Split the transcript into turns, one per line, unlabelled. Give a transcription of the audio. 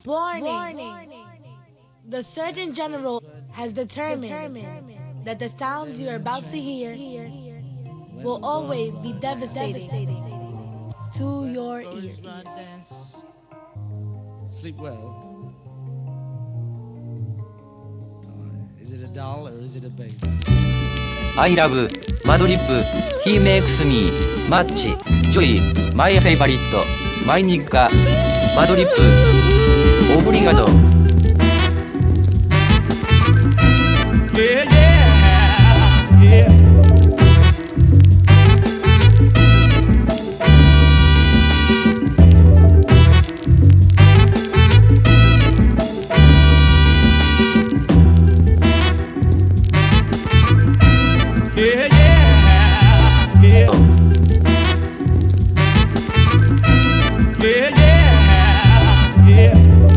Warning. The Surgeon General has determined that the sounds you are about to hear will always be devastating to your ear.
Sleep well. Is it a doll or is it a baby?
I love Madlib. He makes me much joy. My favorite. My nigga. Madlib.